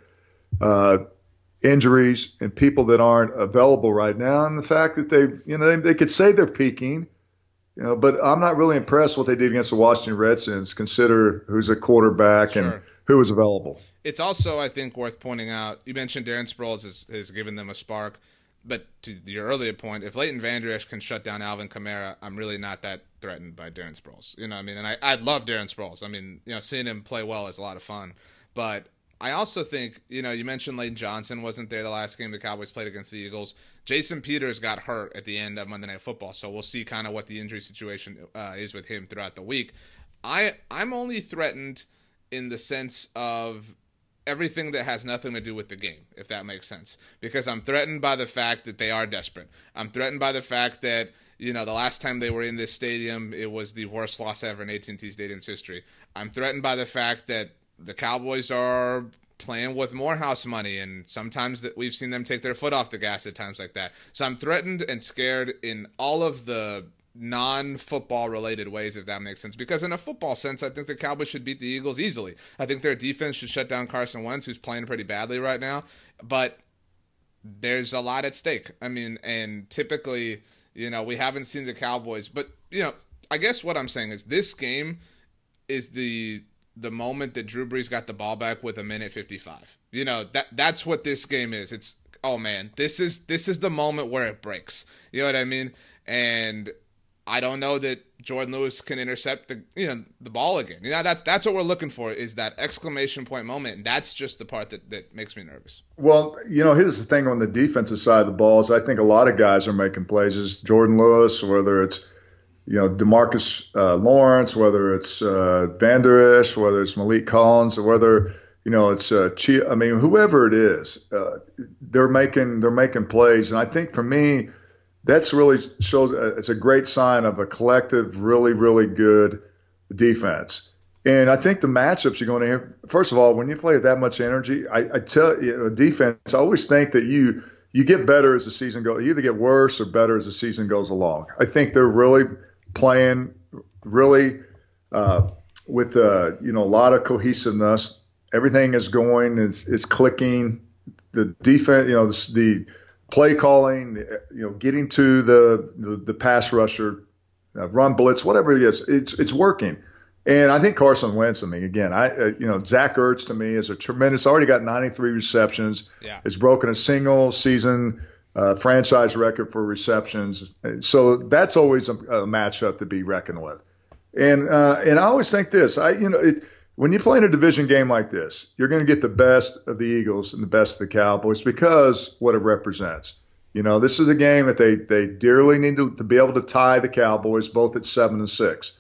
uh, injuries and people that aren't available right now, and the fact that they, you know, they, they could say they're peaking, you know. But I'm not really impressed what they did against the Washington Redskins. Consider who's a quarterback Sure. and who was available. It's also, I think, worth pointing out. You mentioned Darren Sproles has, has given them a spark. But to your earlier point, if Leighton Vander Esch can shut down Alvin Kamara, I'm really not that threatened by Darren Sproles. You know what I mean? And I, I love Darren Sproles. I mean, you know, seeing him play well is a lot of fun. But I also think, you know, you mentioned Lane Johnson wasn't there the last game the Cowboys played against the Eagles. Jason Peters got hurt at the end of Monday Night Football, so we'll see kind of what the injury situation uh, is with him throughout the week. I I'm only threatened in the sense of everything that has nothing to do with the game, if that makes sense. Because I'm threatened by the fact that they are desperate. I'm threatened by the fact that, you know, the last time they were in this stadium, it was the worst loss ever in A T and T Stadium's history. I'm threatened by the fact that the Cowboys are playing with Morehouse money, and sometimes that we've seen them take their foot off the gas at times like that. So I'm threatened and scared in all of the non-football related ways, if that makes sense. Because in a football sense, I think the Cowboys should beat the Eagles easily. I think their defense should shut down Carson Wentz, who's playing pretty badly right now. But there's a lot at stake. I mean, and typically, you know, we haven't seen the Cowboys. But, you know, I guess what I'm saying is this game is the the moment that Drew Brees got the ball back with a minute fifty-five. You know, that that's what this game is. It's, oh, man, this is this is the moment where it breaks. You know what I mean? And I don't know that Jordan Lewis can intercept the you know the ball again. You know, that's that's what we're looking for, is that exclamation point moment, and that's just the part that, that makes me nervous. Well, you know, here's the thing on the defensive side of the ball is I think a lot of guys are making plays. It's Jordan Lewis, whether it's you know DeMarcus uh, Lawrence, whether it's uh, Van Der Esch, whether it's Malik Collins, or whether you know it's uh, Chia. I mean, whoever it is, uh, they're making they're making plays, and I think for me, that's really shows it's a great sign of a collective, really, really good defense. And I think the matchups you're going to have, first of all, when you play with that much energy, I, I tell you, know, defense, I always think that you you get better as the season goes. You either get worse or better as the season goes along. I think they're really playing really uh, with uh, you know a lot of cohesiveness. Everything is going, is is clicking. The defense, you know, the, the play calling, you know, getting to the the, the pass rusher, uh, run blitz, whatever it is, it's it's working. And I think Carson Wentz, I mean, again, I uh, you know, Zach Ertz to me is a tremendous. Already got ninety-three receptions. Yeah. Has broken a single season uh, franchise record for receptions. So that's always a, a matchup to be reckoned with. And uh, and I always think this, I you know, it, when you play in a division game like this, you're going to get the best of the Eagles and the best of the Cowboys because what it represents. You know, this is a game that they they dearly need to, to be able to tie the Cowboys both at seven and six.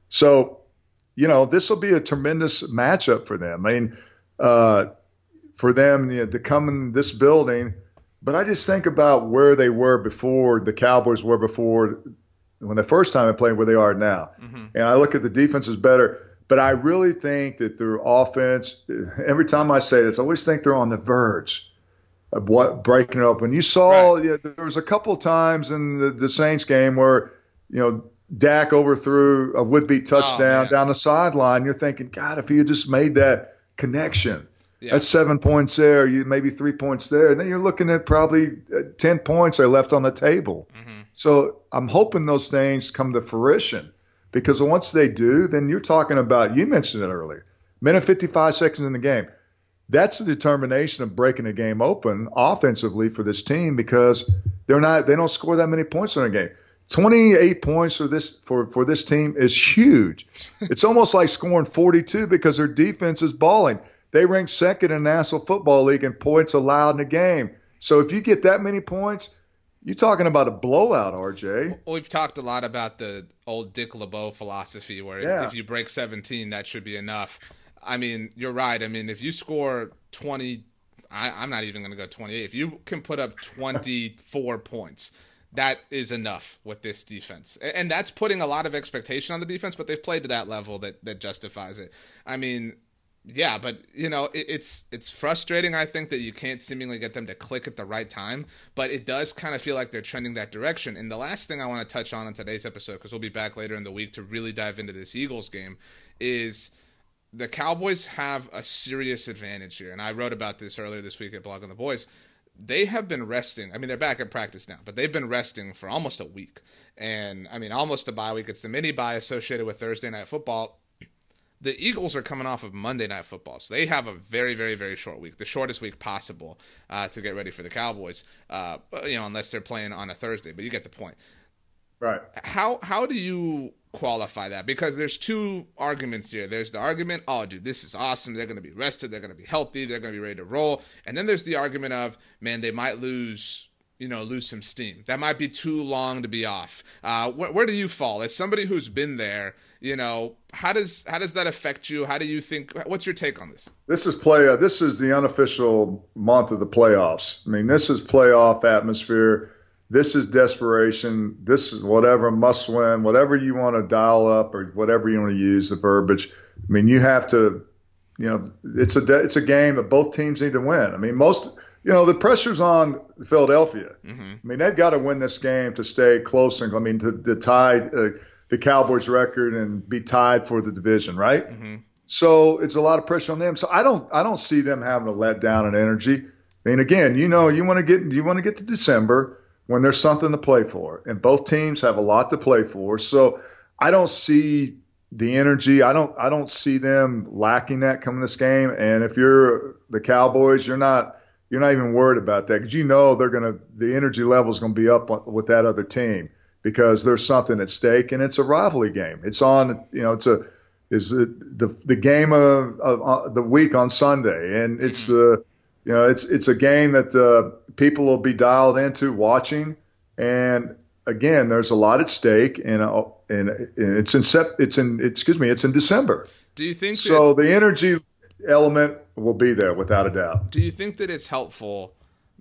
So, you know, this will be a tremendous matchup for them. I mean, uh, for them you know, to come in this building. But I just think about where they were before, the Cowboys were before, when the first time they played, where they are now. Mm-hmm. And I look at the defense is better. But I really think that their offense, every time I say this, I always think they're on the verge of what breaking it up. When you saw, right. you know, there was a couple of times in the, the Saints game where, you know, Dak overthrew a would-be touchdown oh, down the sideline. You're thinking, God, if he had just made that connection, yeah. that's seven points there, you maybe three points there. And then you're looking at probably ten points they left on the table. Mm-hmm. So I'm hoping those things come to fruition. Because once they do, then you're talking about, you mentioned it earlier, minute fifty-five seconds in the game. that's the determination of breaking the game open offensively for this team, because they're not they don't score that many points in a game. twenty-eight points for this for, for this team is huge. It's almost like scoring forty-two because their defense is balling. They rank second in the National Football League in points allowed in a game. So if you get that many points, you're talking about a blowout, R J. Well, we've talked a lot about the old Dick LeBeau philosophy where yeah. if you break seventeen, that should be enough. I mean, you're right. I mean, if you score twenty, I, I'm not even going to go twenty-eight. If you can put up twenty-four points, that is enough with this defense. And that's putting a lot of expectation on the defense, but they've played to that level that, that justifies it. I mean, yeah, but, you know, it, it's it's frustrating, I think, that you can't seemingly get them to click at the right time, but it does kind of feel like they're trending that direction. And the last thing I want to touch on in today's episode, because we'll be back later in the week to really dive into this Eagles game, is the Cowboys have a serious advantage here. And I wrote about this earlier this week at Blogging the Boys. They have been resting. I mean, they're back at practice now, but they've been resting for almost a week. And, I mean, almost a bye week. It's the mini bye associated with Thursday Night Football. The Eagles are coming off of Monday Night Football, so they have a very, very, very short week, the shortest week possible uh, to get ready for the Cowboys, uh, you know, unless they're playing on a Thursday, but you get the point. Right. How how do you qualify that? Because there's two arguments here. There's the argument, oh, dude, this is awesome. They're going to be rested. They're going to be healthy. They're going to be ready to roll. And then there's the argument of, man, they might lose, you know, lose some steam. That might be too long to be off. Uh, where, where do you fall? As somebody who's been there, you know, how does how does that affect you? How do you think? What's your take on this? This is play. Uh, this is the unofficial month of the playoffs. I mean, this is playoff atmosphere. This is desperation. This is whatever, must win, whatever you want to dial up or whatever you want to use the verbiage. I mean, you have to, you know, it's a it's a game that both teams need to win. I mean, most, you know, the pressure's on Philadelphia. Mm-hmm. I mean, they've got to win this game to stay close. And I mean, to, to tie uh, the Cowboys record and be tied for the division, right? Mm-hmm. So it's a lot of pressure on them. So I don't I don't see them having to let down in energy. I mean, again, you know, you want to get you want to get to December when there's something to play for, and both teams have a lot to play for. So I don't see the energy. I don't I don't see them lacking that coming this game. And if you're the Cowboys, you're not you're not even worried about that, because you know they're gonna the energy level is gonna be up with that other team, because there's something at stake, and it's a rivalry game. It's on, you know, it's a is the the, the game of, of uh, the week on Sunday, and it's the mm-hmm. uh, you know it's it's a game that uh, people will be dialed into watching, and again, there's a lot at stake, and uh, and, and it's in sep- it's in excuse me it's in December. Do you think so? That, the energy element will be there without a doubt. Do you think that it's helpful?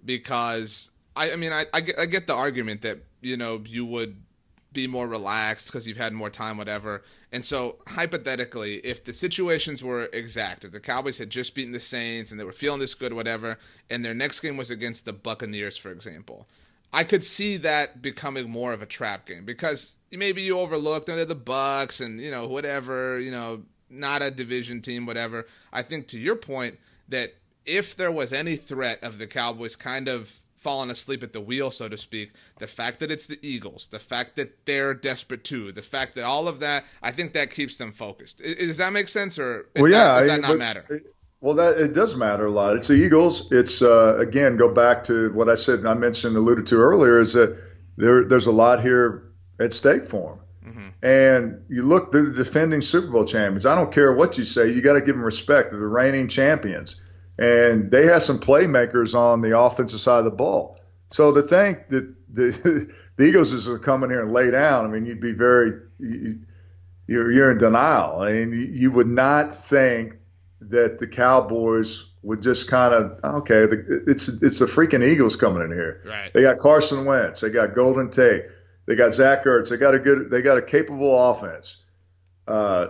Because I, I mean, I, I get I get the argument that, you know, you would be more relaxed because you've had more time, whatever. And so hypothetically, if the situations were exact, if the Cowboys had just beaten the Saints and they were feeling this good, whatever, and their next game was against the Buccaneers, for example, I could see that becoming more of a trap game, because maybe you overlooked, they're the Bucs and, you know, whatever, you know, not a division team, whatever. I think to your point that if there was any threat of the Cowboys kind of fallen asleep at the wheel, so to speak, the fact that it's the Eagles, the fact that they're desperate too, the fact that all of that, I think that keeps them focused. Does that make sense, or is well, yeah, that, does that not but, matter? Well, that it does matter a lot. It's the Eagles. It's uh, again, go back to what I said and I mentioned, alluded to earlier, is that there there's a lot here at stake for them. Mm-hmm. And you look, they're the defending Super Bowl champions. I don't care what you say, you got to give them respect. They're the reigning champions. And they have some playmakers on the offensive side of the ball. So to think that the, the Eagles is going to come in here and lay down, I mean, you'd be very you, you're, you're in denial. I mean, you, you would not think that the Cowboys would just kind of, okay, the, it's it's the freaking Eagles coming in here. Right. They got Carson Wentz, they got Golden Tate, they got Zach Ertz, they got a good, they got a capable offense. Uh,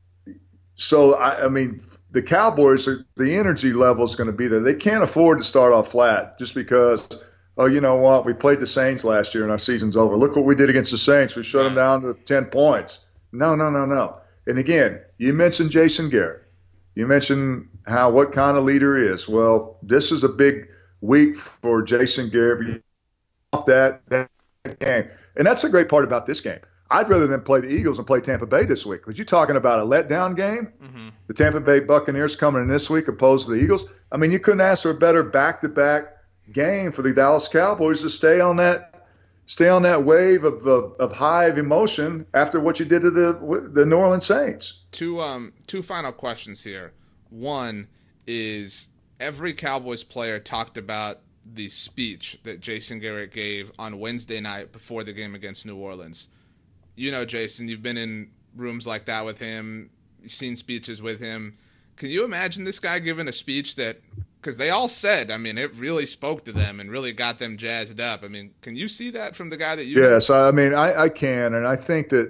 so I, I mean. The Cowboys, the energy level is going to be there. They can't afford to start off flat just because, oh, you know what, we played the Saints last year and our season's over. Look what we did against the Saints. We shut them down to ten points. No, no, no, no. And again, you mentioned Jason Garrett. You mentioned how what kind of leader he is. Well, this is a big week for Jason Garrett. Off that, that game. And that's the great part about this game. I'd rather than play the Eagles and play Tampa Bay this week. Because you're talking about a letdown game. Mm-hmm. the Tampa Bay Buccaneers coming in this week opposed to the Eagles. I mean, you couldn't ask for a better back-to-back game for the Dallas Cowboys to stay on that stay on that wave of of, of high of emotion after what you did to the the New Orleans Saints. Two um two final questions here. One is every Cowboys player talked about the speech that Jason Garrett gave on Wednesday night before the game against New Orleans. You know, Jason, you've been in rooms like that with him, you've seen speeches with him. Can you imagine this guy giving a speech that, because they all said, I mean, it really spoke to them and really got them jazzed up. I mean, can you see that from the guy that you Yes, know? I mean, I, I can, and I think that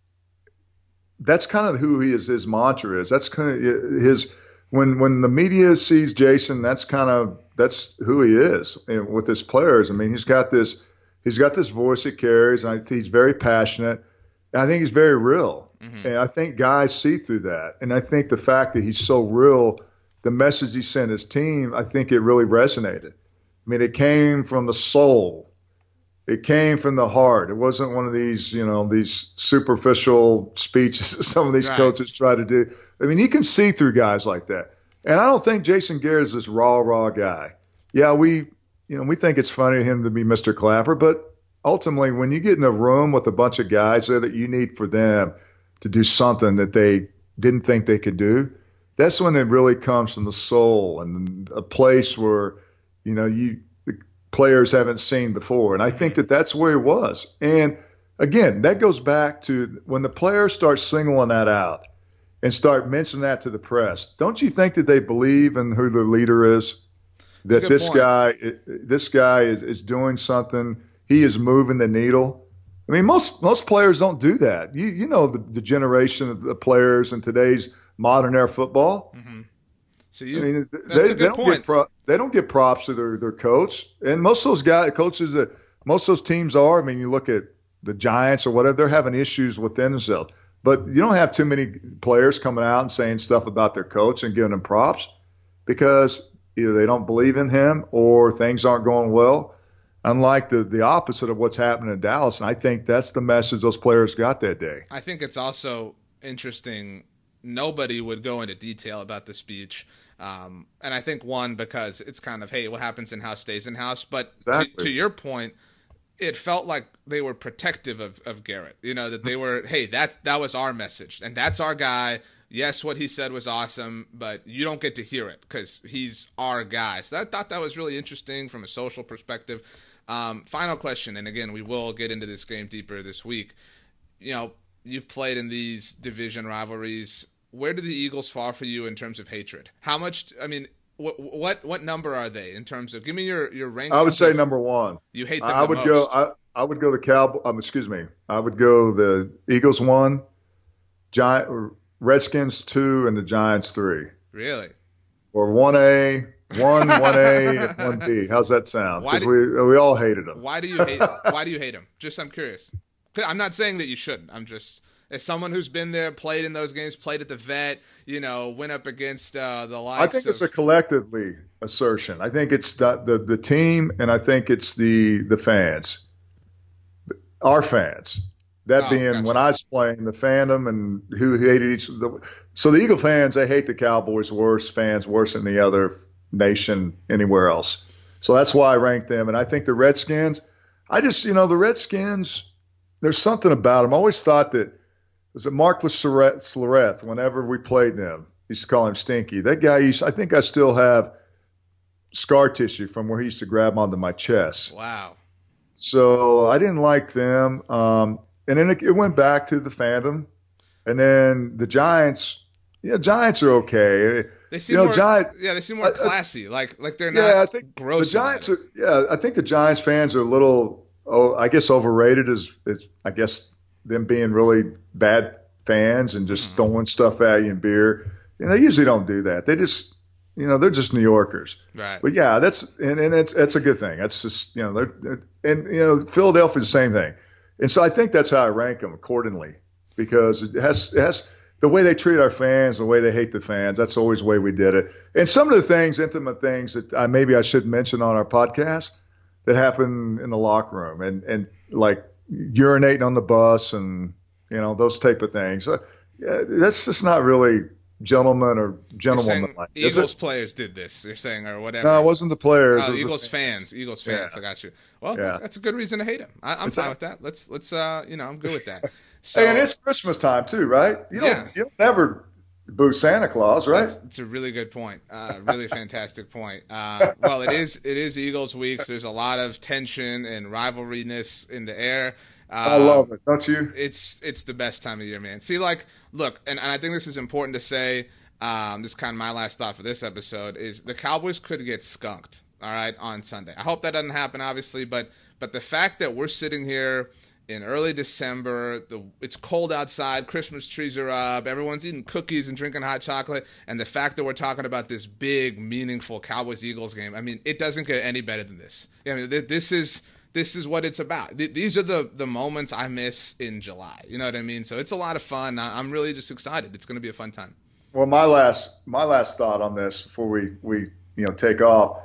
that's kind of who he is, his mantra is. That's kind of his, when when the media sees Jason, that's kind of, that's who he is and with his players. I mean, he's got this, he's got this voice he carries, and I think he's very passionate, and I think he's very real. Mm-hmm. And I think guys see through that. And I think the fact that he's so real, the message he sent his team, I think it really resonated. I mean, it came from the soul. It came from the heart. It wasn't one of these, you know, these superficial speeches that some of these right. coaches try to do. I mean, you can see through guys like that. And I don't think Jason Garrett is this raw, raw guy. Yeah, we, you know, we think it's funny of him to be Mister Clapper, but ultimately when you get in a room with a bunch of guys there that you need for them to do something that they didn't think they could do, that's when it really comes from the soul and a place where, you know, you the players haven't seen before. And I think that that's where he was. And again, that goes back to when the players start singling that out and start mentioning that to the press. Don't you think that they believe in who their leader is? That this point. guy, this guy is, is doing something. He is moving the needle. I mean, most most players don't do that. You you know the, the generation of the players in today's modern era football. Mm-hmm. So you, I mean, that's they, a good they don't point. get pro, they don't get props to their, their coach, and most of those guys, coaches that most of those teams are. I mean, you look at the Giants or whatever; they're having issues within themselves. But you don't have too many players coming out and saying stuff about their coach and giving them props because either they don't believe in him or things aren't going well. Unlike the, the opposite of what's happening in Dallas. And I think that's the message those players got that day. I think it's also interesting. Nobody would go into detail about the speech. Um, and I think, one, because it's kind of, hey, what happens in-house stays in-house. But exactly. to, to your point, it felt like they were protective of, of Garrett. You know, that they were, hey, that, that was our message. And that's our guy. Yes, what he said was awesome, but you don't get to hear it because he's our guy. So I thought that was really interesting from a social perspective. Um, final question, and again, we will get into this game deeper this week. You know, you've played in these division rivalries. Where do the Eagles fall for you in terms of hatred? How much? I mean, what what what number are they in terms of? Give me your your rank. I would say number one. You hate them I the would most. go. I, I would go the Cowboys. Um, excuse me. I would go the Eagles one, Giant Redskins two, and the Giants three. Really? Or one A. One, one A, and one B. How's that sound? Because we we all hated him. Why do you hate? Why do you hate him? Just I'm curious. I'm not saying that you shouldn't. I'm just as someone who's been there, played in those games, played at the Vet. You know, went up against uh, the likes. I think of, it's a collectively assertion. I think it's the, the the team, and I think it's the the fans, our fans. That oh, being gotcha. when I was playing the fandom and who hated each. The, so the Eagle fans, they hate the Cowboys worse. Fans worse than the other nation anywhere else. So that's why I rank them. And I think the Redskins, I just, you know, the Redskins, there's something about them. I always thought that, was it Mark Slareth, whenever we played them, used to call him Stinky. That guy used, I think I still have scar tissue from where he used to grab onto my chest. Wow. So I didn't like them. Um, and then it, it went back to the fandom. And then the Giants, yeah, Giants are okay. They seem you know, more, Giant, yeah, they seem more classy. Like, like they're not. Yeah, I think gross the Giants are. Yeah, I think the Giants fans are a little. Oh, I guess overrated is, is I guess them being really bad fans and just mm-hmm. throwing stuff at you and beer. And they usually don't do that. They just, you know, they're just New Yorkers. Right. But yeah, that's and, and it's that's a good thing. That's just you know, they're, and you know, Philadelphia's the same thing. And so I think that's how I rank them accordingly because it has it has. The way they treat our fans, the way they hate the fans, that's always the way we did it. And some of the things, intimate things that I, maybe I should mention on our podcast that happen in the locker room and, and like urinating on the bus and, you know, those type of things. Uh, yeah, that's just not really gentlemen or gentlewomen. Like, Eagles players did this, you're saying, or whatever. No, it wasn't the players. Oh, it was Eagles the fans. fans. Eagles fans. Yeah. I got you. Well, yeah. that's a good reason to hate him. I, I'm it's fine a, with that. Let's let's uh you know I'm good with that. So, hey, and it's Christmas time too, right? You don't yeah. you don't never boo Santa Claus, right? That's, that's a really good point. Uh, really fantastic point. Uh, well, it is it is Eagles week. So there's a lot of tension and rivalryness in the air. Uh, I love it, don't you? It's it's the best time of year, man. See, like, look, and, and I think this is important to say. Um, this is kind of my last thought for this episode is the Cowboys could get skunked, all right, on Sunday. I hope that doesn't happen, obviously, but but the fact that we're sitting here in early December, the it's cold outside, Christmas trees are up, everyone's eating cookies and drinking hot chocolate, and the fact that we're talking about this big, meaningful Cowboys-Eagles game, I mean, it doesn't get any better than this. I mean, this is this is what it's about. These are the, the moments I miss in July. You know what I mean? So it's a lot of fun. I'm really just excited. It's going to be a fun time. Well, my last my last thought on this before we, we you know take off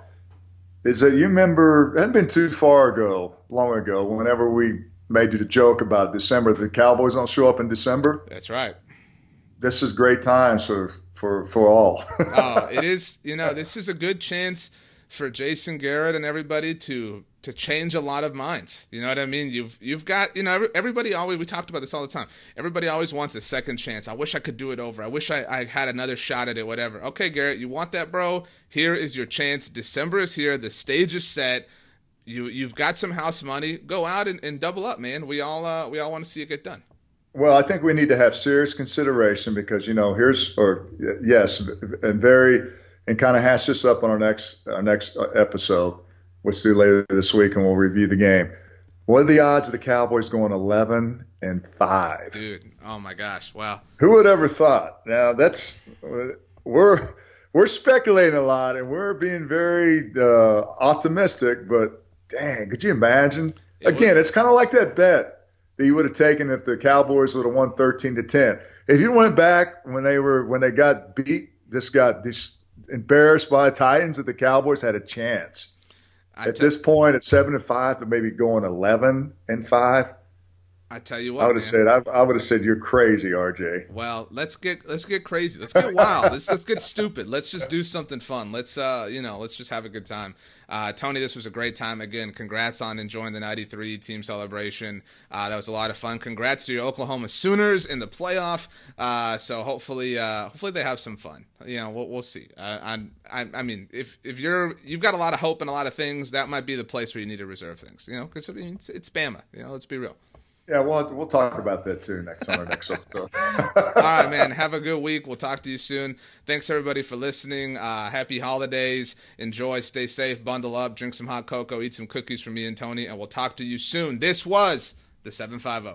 is that you remember it hadn't been too far ago, long ago, whenever we made you the joke about December, the Cowboys don't show up in December. That's right. This is great times for for for all. Oh, it is. You know, this is a good chance for Jason Garrett and everybody to to change a lot of minds. You know what I mean? You've you've got, you know, every, everybody always, we talked about this all the time. Everybody always wants a second chance. I wish I could do it over. I wish I, I had another shot at it, whatever. Okay, Garrett, you want that, bro? Here is your chance. December is here. The stage is set. You, you've got some house money. Go out and, and double up, man. We all uh, we all want to see it get done. Well, I think we need to have serious consideration because, you know, here's, or yes, and very, and kind of hash this up on our next our next episode, which we'll do later this week, and we'll review the game. What are the odds of the Cowboys going eleven and five? Dude, oh my gosh, wow. Who would ever thought? Now that's we're we're speculating a lot and we're being very uh, optimistic, but dang, could you imagine? It Again, was- it's kind of like that bet that you would have taken if the Cowboys would have won thirteen to ten. If you went back when they were when they got beat, just got this embarrassed by the Titans, that the Cowboys had a chance. I At t- this point, at seven and five, to maybe going eleven and five. I tell you what, I would have said I, I would have said you're crazy, R J. Well, let's get let's get crazy. Let's get wild. let's let's get stupid. Let's just do something fun. Let's uh you know let's just have a good time. Uh, Tony, this was a great time again. Congrats on enjoying the ninety-three team celebration. Uh, that was a lot of fun. Congrats to your Oklahoma Sooners in the playoff. Uh, so hopefully uh, hopefully they have some fun. You know we'll we'll see. Uh, I, I I mean if if you're you've got a lot of hope and a lot of things, that might be the place where you need to reserve things. You know because I mean it's, it's Bama. You know let's be real. Yeah, we'll we'll talk about that too next on our next episode. All right, man. Have a good week. We'll talk to you soon. Thanks everybody for listening. Uh, happy holidays. Enjoy. Stay safe. Bundle up. Drink some hot cocoa. Eat some cookies from me and Tony. And we'll talk to you soon. This was the seven fifty.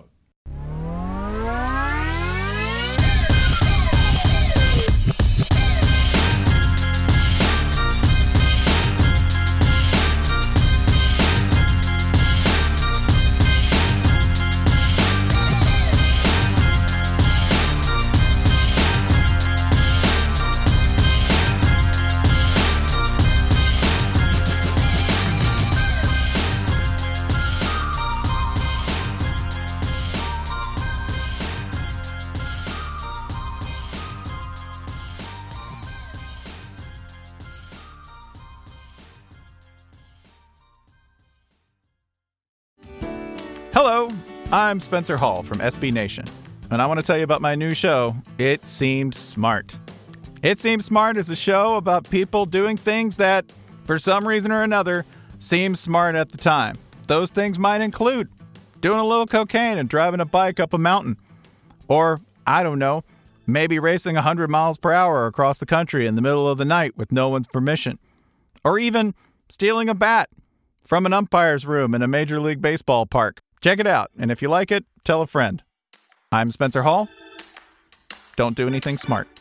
Hello, I'm Spencer Hall from S B Nation, and I want to tell you about my new show, It Seemed Smart. It Seemed Smart is a show about people doing things that, for some reason or another, seem smart at the time. Those things might include doing a little cocaine and driving a bike up a mountain. Or, I don't know, maybe racing one hundred miles per hour across the country in the middle of the night with no one's permission. Or even stealing a bat from an umpire's room in a Major League Baseball park. Check it out, and if you like it, tell a friend. I'm Spencer Hall. Don't do anything smart.